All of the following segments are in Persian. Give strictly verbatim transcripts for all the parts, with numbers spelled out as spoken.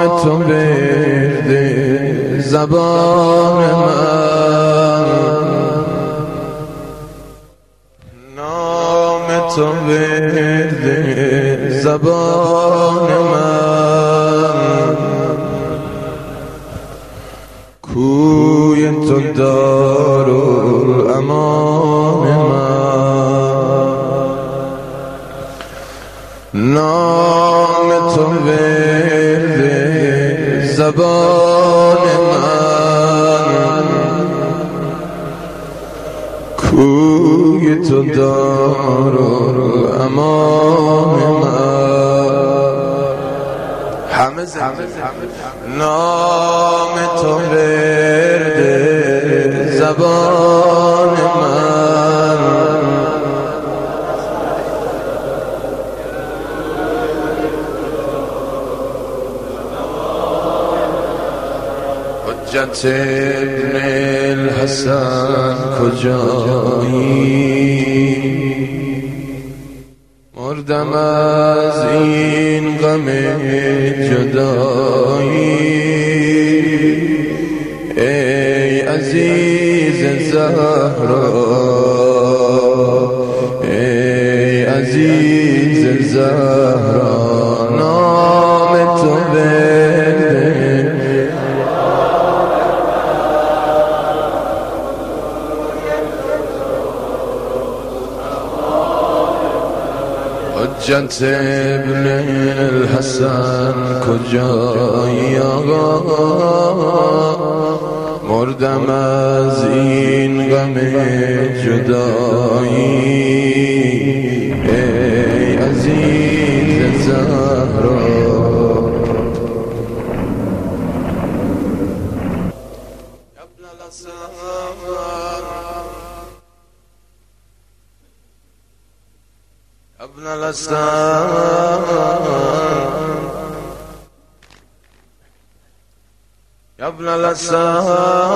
تو ورد زبان من، نام تو ورد زبان من، کوی تو دارالامان من، نام تو ورد زبان من، کوی تو دارالامان من. همه زنده نام تو ورد زبان من، حجت ابن الحسن کجایی؟ مردم از این غم جدایی. ای عزیز زهرا، ای عزیز زهرا، نام تو ورد حجت ابن الحسن کجایی آقا؟ مردم از این غم جدایی. ای عزیز زهرا، ابن الحسن، يا ابن الحسن،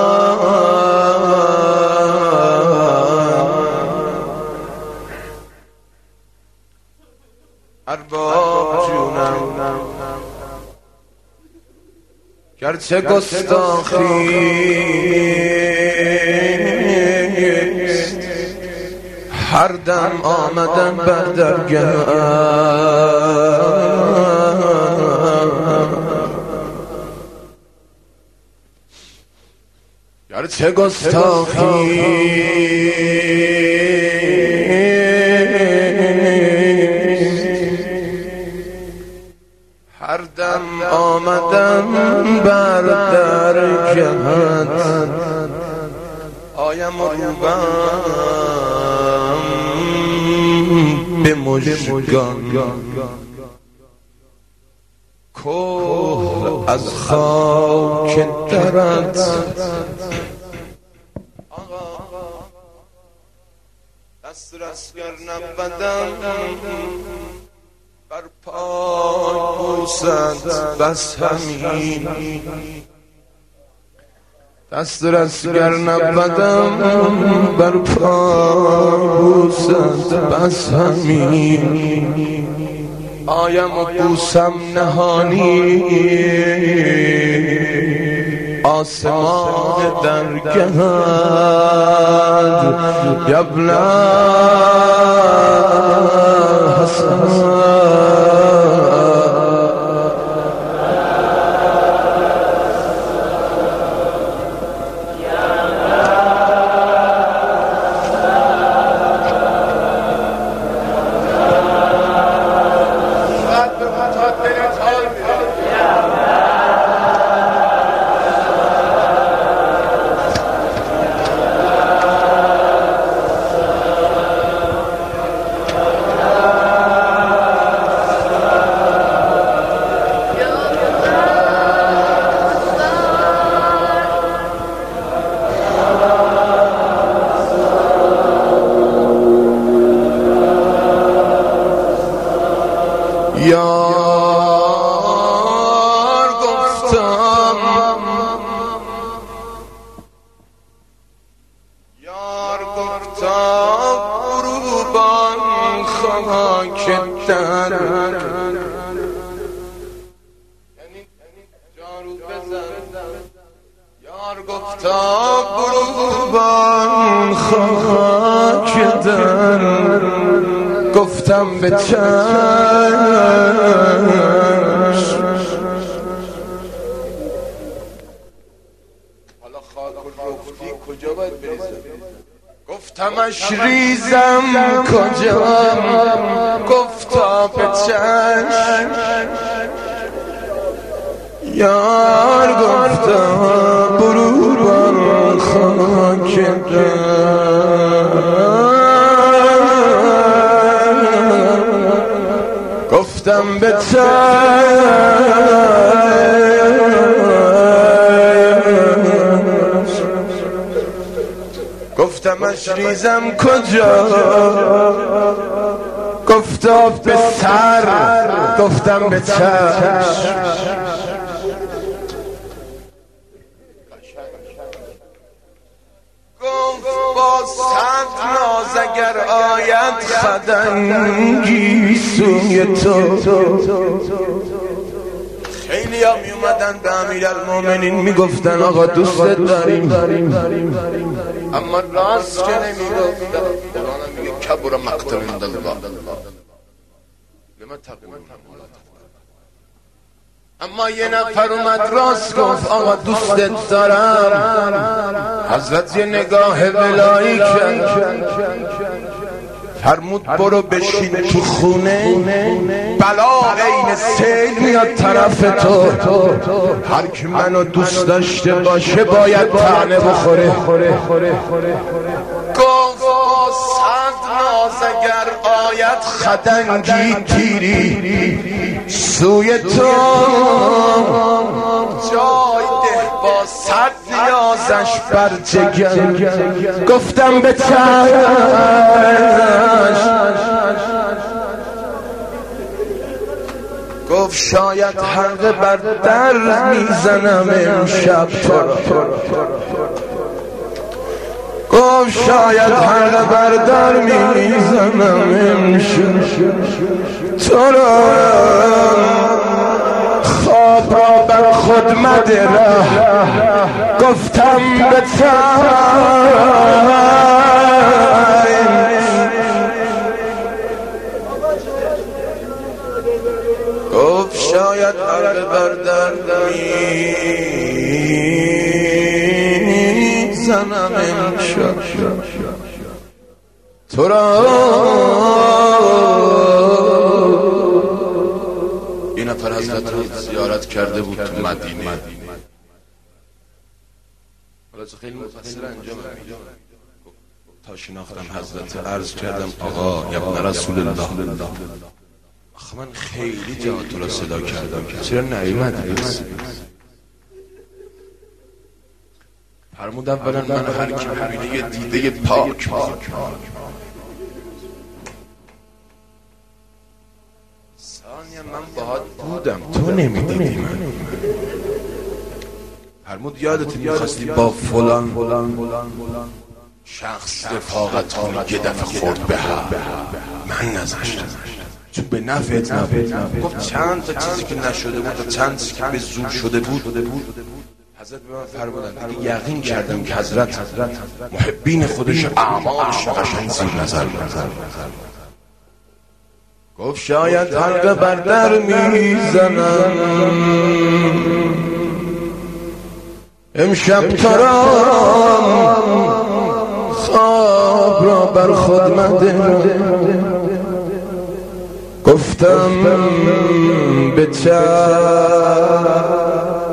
ارباب جونم گرچه گستاخیست، هر دم آمدن بر درگاه، گرچه گستاخیست، هر دم آمدن بر درگاه. آیم و روبم به مژگان، کحل از خاک درت. دست رسگر نبودم بر پای بوسد بس همین، دست رسگر نبودم بر پای بوسد بس همین. آیم و بوسم نهانی آسمان درگهد. یا ابن الحسن، یا آفتاب بروبان خاک در گفتم به چشم حالا خاک رفتی کجا باید بریزم گفتمش ریزم کجا گفتا به چشم یار گفتا برو بر خاک گفتم به گفتمش ریزم کجا گفتا به سر گفتم به چشم گفت با صد ناز اگر آید خدنگی سوی تو خیلی ها می اومدن به امیرالمومنین می گفتن آقا دوست داریم اما راست که نمی گفتن قرآن میگه کبر مقتا عند الله لما تقولون اما یه نفر اومد راست گفت آقا دوستت دارم حضرت یه نگاه ولایی کرد فرمود برو بشین تو خونه بلا عین سیل میاد طرف تو هر کی منو دوست داشته باشه باید طعنه بخوره گفت با صد ناز اگر آید خدنگی تیری سوی تو جای ده با صد نیازش بر جگر گفتم به چشم گفت شاید حلقه بر در میزنم امشب تو را گفت شاید حلقه بر در میزنم امشب تو را خواب را بر خود مدره گفتم به گفت شاید حلقه بر در میزنم امشب تو را این نفر حضرت رو زیارت کرده بود تو مدینه حالا خیلی مفصل انجام میدم تا شناختم حضرت عرض کردم آقا ابن رسول الله آخه من خیلی جهات رو صدا کردم چرا نیومدی فرمود اولا من هر کی ببینه یه دیده پاک ثانیا من باهات بودم تو نمیدیدی من فرمود یادت میخواستی با فلان شخص رفاقت کنی یه دفعه خورد به هم من نذاشتم چون به نفعت نبود گفت چند تا چیزی که نشده بود و چند چیزی که به زور شده بود حضرت به من فرمودن یقین کردم که حضرت محبین خودش اعمالش قشنگ زیر نظر می‌گذارن گفت شاید حلقه بر در میزنم امشب تو را خواب را بر خود مده گفتم به چشم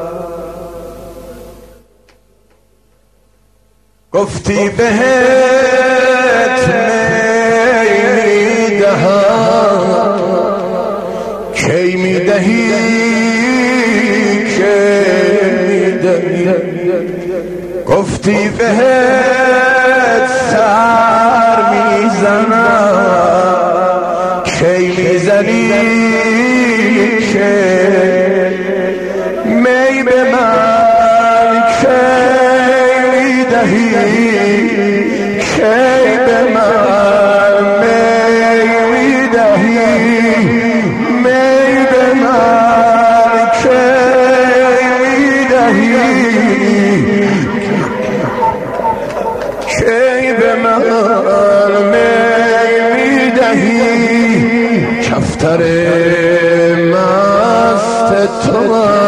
گفتی بهت میدهم کی میدهی کی میدهی گفتی بهت سر میزنم کی میزنی کی می به من کی میدهی کی به من می میدهی می به من کی میدهی تو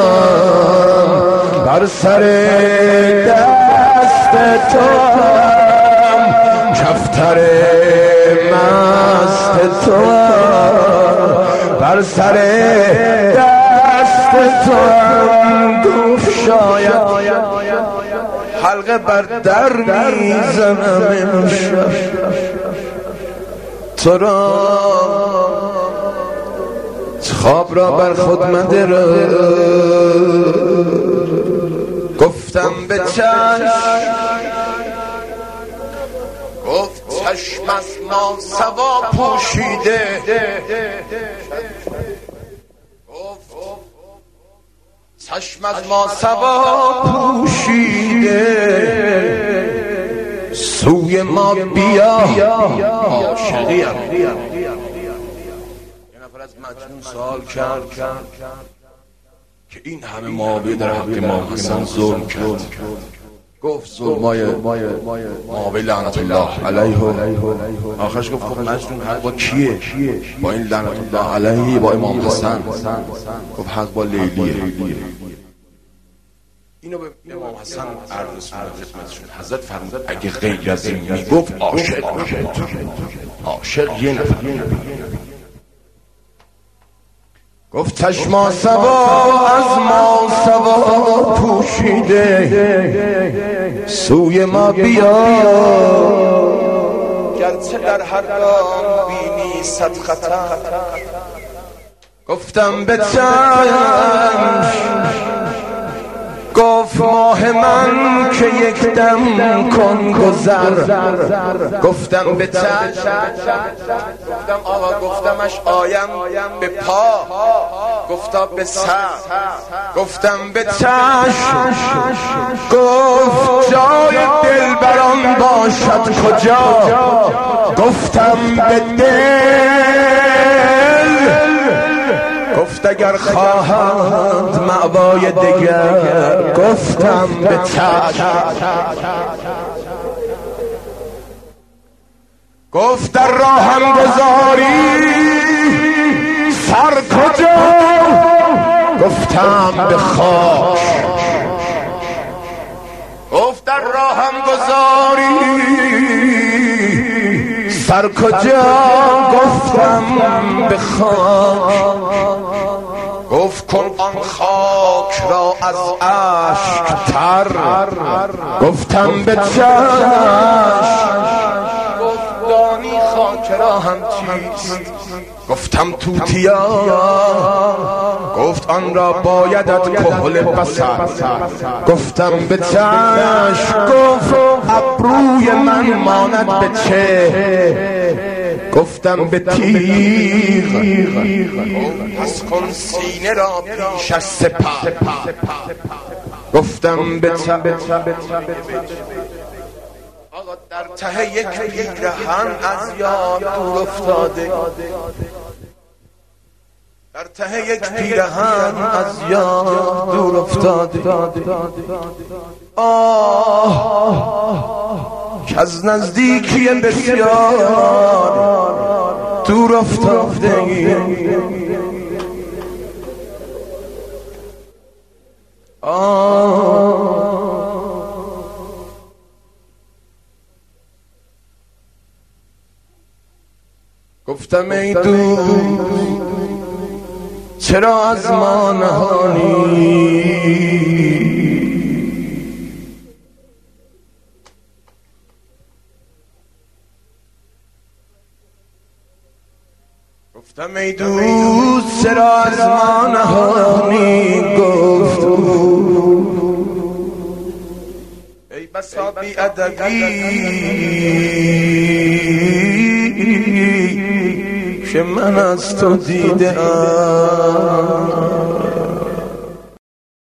بر سر دست تو کفتر مست تو بر سر دست تو گفت شاید حلقه بر در میزنم امشب تو را خواب را بر خود مدر گفتم به چشم گفت چشم از ناسوا پوشیده گفت چشم از ماسوا پوشیده سوی ما بیا عاشقی ام. یه نفر از مجنون سوال کرد که این همه معاویه در حق امام حسن ظلم کرد. گفت ظلمای معاویه لعنت الله علیه آخرش گفت خب مجنون حق با کیه؟ با این لعنت الله علیه با امام حسن؟ گفت حق با لیلیه. اینو به امام حسن عرض رسوندن خدمتشون. حضرت فرمودن اگه غیر از این میگفت عاشق عاشق یه نفر. گفت چشما سوا از ما سوا پوشیده سوی ما بیا گرچه در هر گام بینی صد خطر. گفتم به چشم گفت ماه من که یک دم کن گذر. گفتم به چشم گفتم آقا گفتمش آیم به پا گفتا به سر. گفتم به چشم گفت جای دلبران باشد کجا. گفتم به دل گفت اگر خواهد مأوای دگر. گفتم به چشم گفت در راهم گذاری سر کجا. گفتم به خاک. گفت در راهم گذاری سر کجا. گفتم به خاک. گفت کن آن خاک را از اشک تر. گفتم به چشم گفت دانی خاک را هم چیست. گفتم توتیا. گفت آن را بایدت کحل بصر. گفتم به چشم گفت ابروی من ماند به چه. گفتم به تیغ. پس کن سینه را پیش از سپر. گفتم به آقا در ته یک پیرهن از یاد دور افتاده. در ته یک پیرهن از یاد دور افتاده. آه که از نزدیکی بسیار دور افتاده. آه گفتم ای دوست چرا از ما نهانی. گفتم ای دوست چرا از ما نهانی. گفت ای بسا بی ادبی که من از تو دیدم.